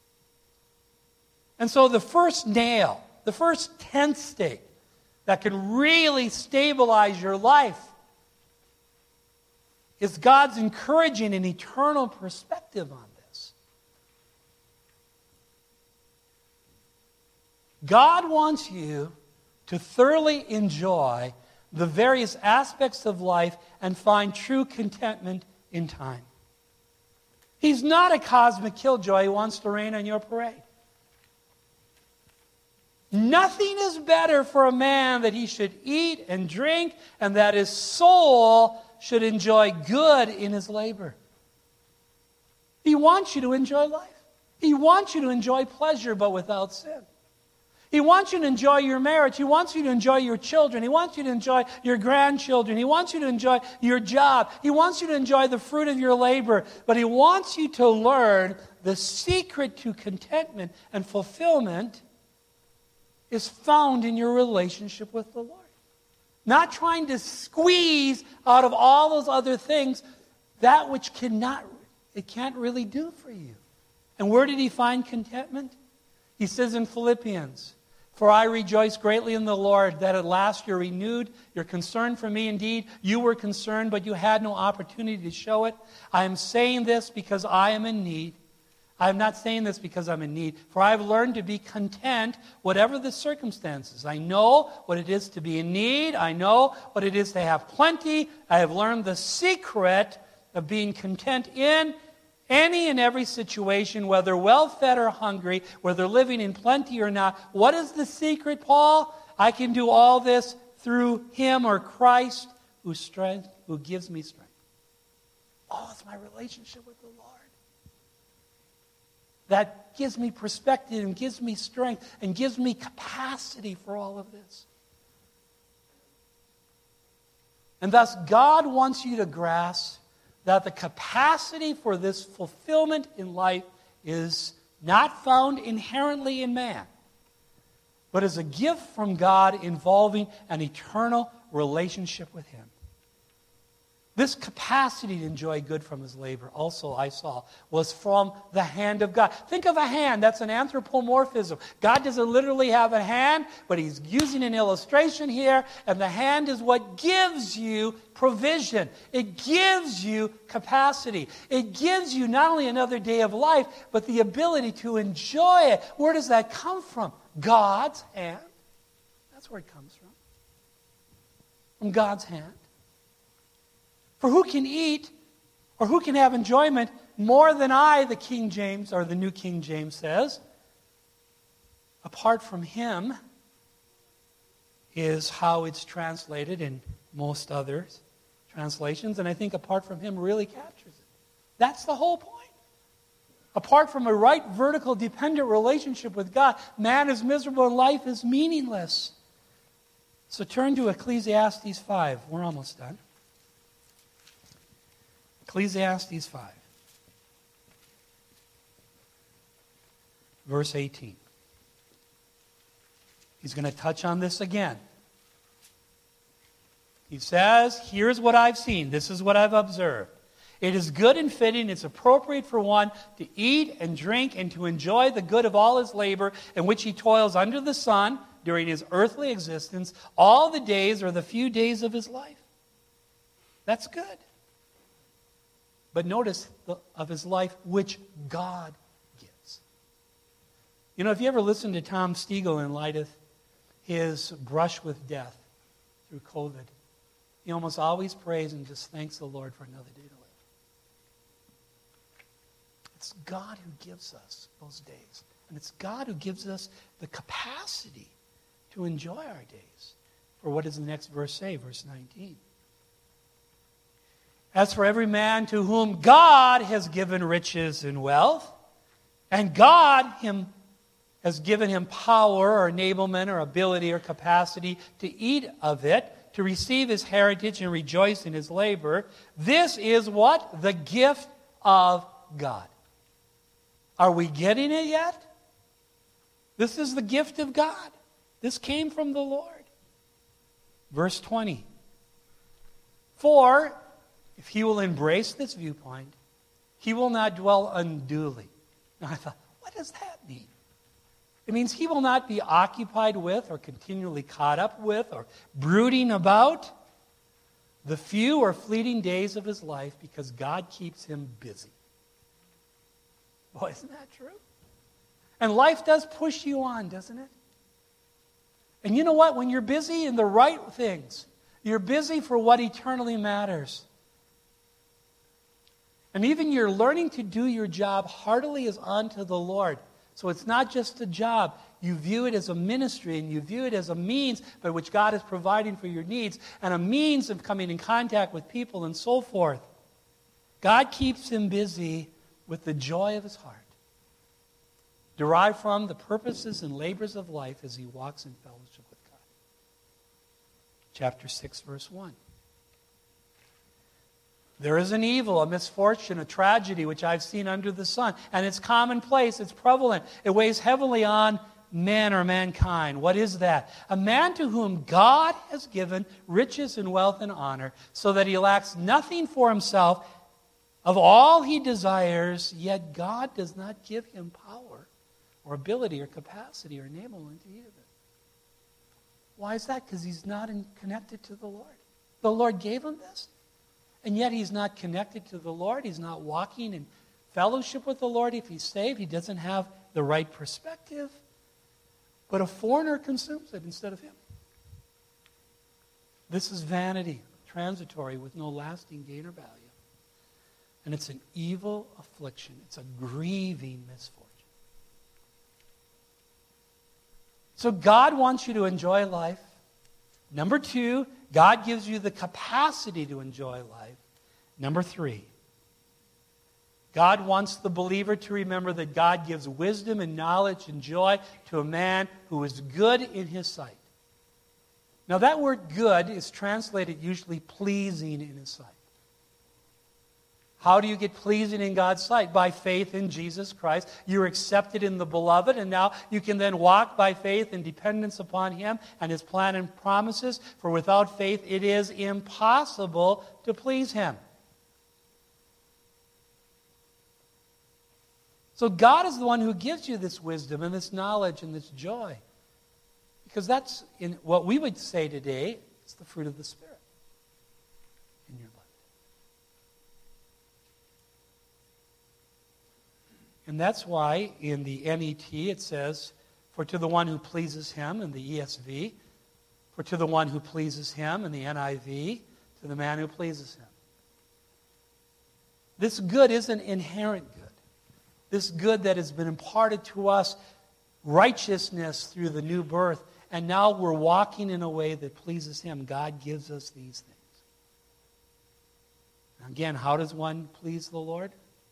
And so the first nail, the first tent stake that can really stabilize your life is God's encouraging an eternal perspective on this. God wants you to thoroughly enjoy the various aspects of life and find true contentment in time. He's not a cosmic killjoy who wants to rain on your parade. Nothing is better for a man that he should eat and drink, and that his soul should enjoy good in his labor. He wants you to enjoy life. He wants you to enjoy pleasure, but without sin. He wants you to enjoy your marriage. He wants you to enjoy your children. He wants you to enjoy your grandchildren. He wants you to enjoy your job. He wants you to enjoy the fruit of your labor. But he wants you to learn the secret to contentment and fulfillment is found in your relationship with the Lord. Not trying to squeeze out of all those other things that which cannot, it can't really do for you. And where did he find contentment? He says in Philippians, "For I rejoice greatly in the Lord that at last you're renewed. You're concerned for me indeed. You were concerned, but you had no opportunity to show it. I am saying this because I am in need. I am not saying this because I'm in need, for I have learned to be content whatever the circumstances. I know what it is to be in need. I know what it is to have plenty. I have learned the secret of being content in any and every situation, whether well-fed or hungry, whether living in plenty or not." What is the secret, Paul? "I can do all this through him," or Christ, who strength, who gives me strength. Oh, it's my relationship with the Lord that gives me perspective and gives me strength and gives me capacity for all of this. And thus, God wants you to grasp that the capacity for this fulfillment in life is not found inherently in man, but is a gift from God involving an eternal relationship with him. This capacity to enjoy good from his labor, also I saw, was from the hand of God. Think of a hand. That's an anthropomorphism. God doesn't literally have a hand, but he's using an illustration here, and the hand is what gives you provision. It gives you capacity. It gives you not only another day of life, but the ability to enjoy it. Where does that come from? God's hand. That's where it comes from. From God's hand. For who can eat or who can have enjoyment more than I, the King James, or the New King James says, apart from him, is how it's translated in most other translations. And I think apart from him really captures it. That's the whole point. Apart from a right vertical dependent relationship with God, man is miserable and life is meaningless. So turn to Ecclesiastes five. We're almost done. Ecclesiastes five. Verse eighteen. He's going to touch on this again. He says, here's what I've seen. This is what I've observed. It is good and fitting, it's appropriate for one to eat and drink and to enjoy the good of all his labor in which he toils under the sun during his earthly existence, all the days or the few days of his life. That's good. But notice the, of his life which God gives. You know, if you ever listen to Tom Stiegel in light of his brush with death through COVID, he almost always prays and just thanks the Lord for another day to live. It's God who gives us those days. And it's God who gives us the capacity to enjoy our days. For what does the next verse say? Verse nineteen. As for every man to whom God has given riches and wealth, and God him has given him power or enablement or ability or capacity to eat of it, to receive his heritage and rejoice in his labor, this is what? The gift of God. Are we getting it yet? This is the gift of God. This came from the Lord. Verse twenty. For if he will embrace this viewpoint, he will not dwell unduly. Now I thought, what does that mean? It means he will not be occupied with or continually caught up with or brooding about the few or fleeting days of his life because God keeps him busy. Boy, isn't that true? And life does push you on, doesn't it? And you know what? When you're busy in the right things, you're busy for what eternally matters. And even you're learning to do your job heartily as unto the Lord. So it's not just a job. You view it as a ministry, and you view it as a means by which God is providing for your needs, and a means of coming in contact with people and so forth. God keeps him busy with the joy of his heart, derived from the purposes and labors of life as he walks in fellowship with God. Chapter six, verse one. There is an evil, a misfortune, a tragedy which I've seen under the sun, and it's commonplace, it's prevalent. It weighs heavily on man or mankind. What is that? A man to whom God has given riches and wealth and honor, so that he lacks nothing for himself of all he desires, yet God does not give him power or ability or capacity or enablement to eat of it. Why is that? Because he's not in, connected to the Lord. The Lord gave him this, and yet he's not connected to the Lord. He's not walking in fellowship with the Lord. If he's saved, he doesn't have the right perspective. But a foreigner consumes it instead of him. This is vanity, transitory, with no lasting gain or value. And it's an evil affliction. It's a grieving misfortune. So God wants you to enjoy life. Number two, God gives you the capacity to enjoy life. Number three, God wants the believer to remember that God gives wisdom and knowledge and joy to a man who is good in his sight. Now that word good is translated usually pleasing in his sight. How do you get pleasing in God's sight? By faith in Jesus Christ. You're accepted in the beloved, and now you can then walk by faith in dependence upon him and his plan and promises. For without faith, it is impossible to please him. So God is the one who gives you this wisdom and this knowledge and this joy. Because that's, in what we would say today, it's the fruit of the Spirit in your life. And that's why in the N E T it says, for to the one who pleases him, in the E S V, for to the one who pleases him, in the N I V, to the man who pleases him. This good isn't inherent good. This good that has been imparted to us, righteousness through the new birth, and now we're walking in a way that pleases him. God gives us these things. Again, how does one please the Lord?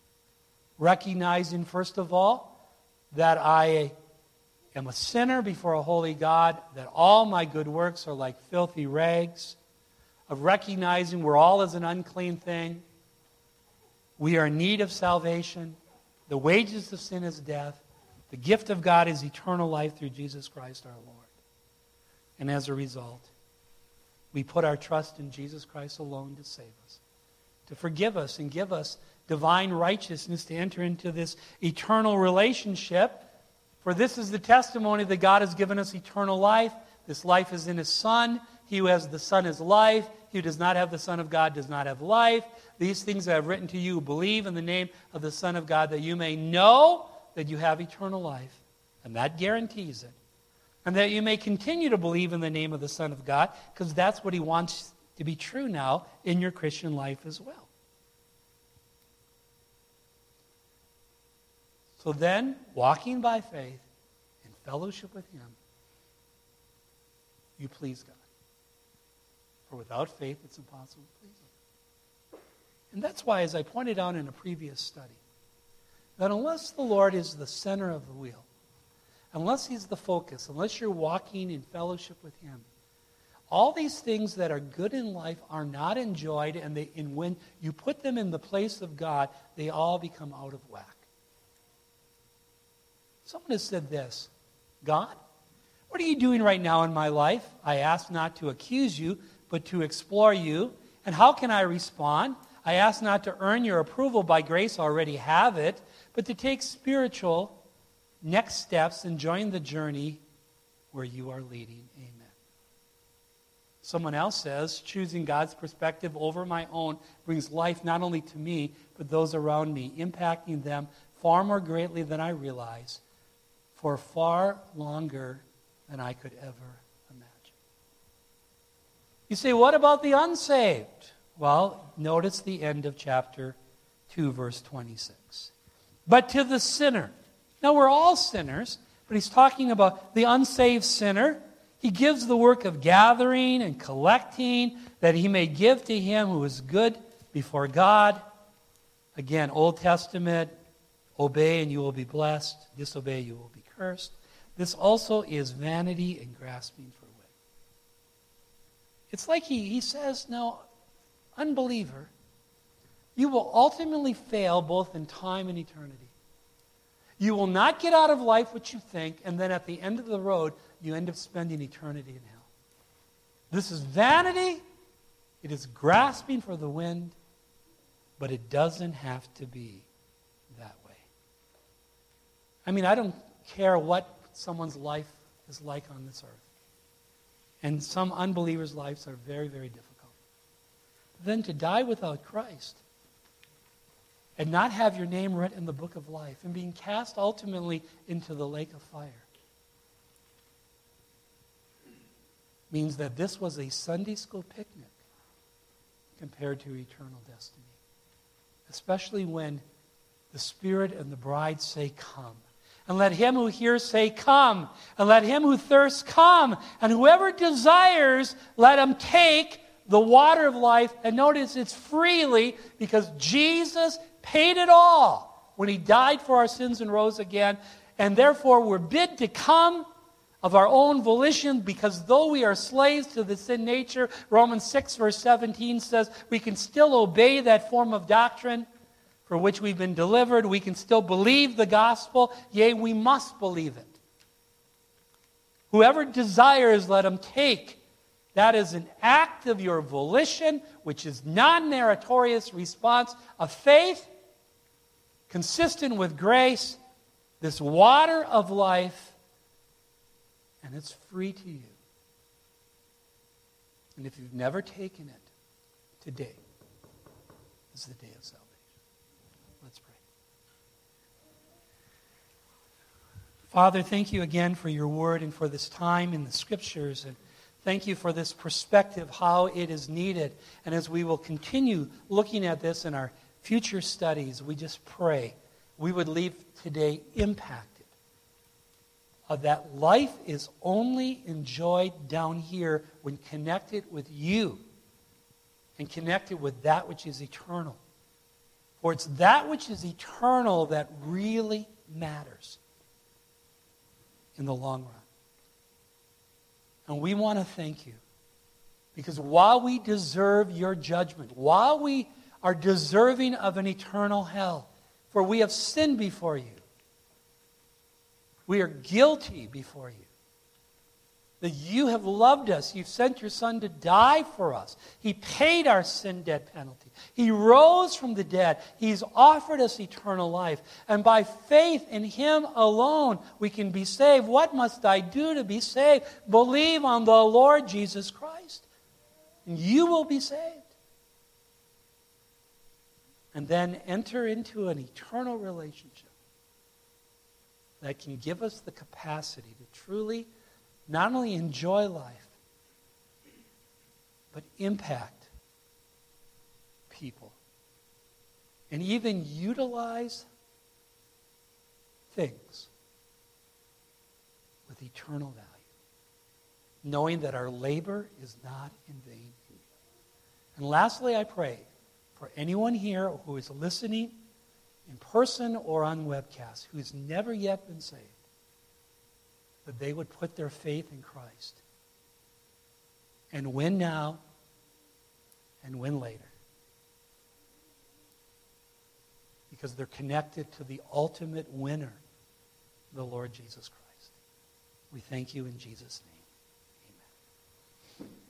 recognizing, first of all, that I am a sinner before a holy God, that all my good works are like filthy rags, of recognizing we're all as an unclean thing. We are in need of salvation. The wages of sin is death. The gift of God is eternal life through Jesus Christ our Lord. And as a result, we put our trust in Jesus Christ alone to save us, to forgive us and give us divine righteousness to enter into this eternal relationship. For this is the testimony that God has given us eternal life. This life is in His Son. He who has the Son is life. He who does not have the Son of God does not have life. These things I have written to you who believe in the name of the Son of God, that you may know that you have eternal life. And that guarantees it. And that you may continue to believe in the name of the Son of God, because that's what He wants to be true now in your Christian life as well. So then, walking by faith in fellowship with Him, you please God. For without faith, it's impossible to please Him. And that's why, as I pointed out in a previous study, that unless the Lord is the center of the wheel, unless He's the focus, unless you're walking in fellowship with Him, all these things that are good in life are not enjoyed, and, they, and when you put them in the place of God, they all become out of whack. Someone has said this, God, what are you doing right now in my life? I ask not to accuse you, but to explore you. And how can I respond? I ask not to earn your approval by grace, I already have it, but to take spiritual next steps and join the journey where you are leading. Amen. Someone else says, choosing God's perspective over my own brings life not only to me, but those around me, impacting them far more greatly than I realize, for far longer than I could ever imagine. You say, what about the unsaved? Well, notice the end of chapter two, verse twenty-six. But to the sinner. Now, we're all sinners, but he's talking about the unsaved sinner. He gives the work of gathering and collecting that he may give to him who is good before God. Again, Old Testament, obey and you will be blessed. Disobey, you will be cursed. This also is vanity and grasping for wind. It's like he, he says, now, unbeliever, you will ultimately fail both in time and eternity. You will not get out of life what you think, and then at the end of the road, you end up spending eternity in hell. This is vanity. It is grasping for the wind, but it doesn't have to be that way. I mean, I don't care what someone's life is like on this earth. And some unbelievers' lives are very, very difficult. Then to die without Christ and not have your name written in the book of life and being cast ultimately into the lake of fire means that this was a Sunday school picnic compared to eternal destiny. Especially when the Spirit and the bride say, come. And let him who hears say, come. And let him who thirsts come. And whoever desires, let him take the water of life. And notice it's freely because Jesus paid it all when he died for our sins and rose again. And therefore we're bid to come of our own volition, because though we are slaves to the sin nature, Romans six verse seventeen says we can still obey that form of doctrine for which we've been delivered. We can still believe the gospel. Yea, we must believe it. Whoever desires, let him take. That is an act of your volition, which is non-meritorious response of faith, consistent with grace, this water of life, and it's free to you. And if you've never taken it, today is the day of salvation. Let's pray. Father, thank you again for your word and for this time in the Scriptures. And thank you for this perspective, how it is needed. And as we will continue looking at this in our future studies, we just pray we would leave today impacted. Of that life is only enjoyed down here when connected with you and connected with that which is eternal. For it's that which is eternal that really matters in the long run. And we want to thank you. Because while we deserve your judgment, while we are deserving of an eternal hell, for we have sinned before you, we are guilty before you, that you have loved us. You've sent your Son to die for us. He paid our sin debt penalty. He rose from the dead. He's offered us eternal life. And by faith in Him alone, we can be saved. What must I do to be saved? Believe on the Lord Jesus Christ, and you will be saved. And then enter into an eternal relationship that can give us the capacity to truly not only enjoy life, but impact people. And even utilize things with eternal value, knowing that our labor is not in vain. And lastly, I pray for anyone here who is listening in person or on webcast who has never yet been saved, that they would put their faith in Christ and win now and win later. Because they're connected to the ultimate winner, the Lord Jesus Christ. We thank you in Jesus' name.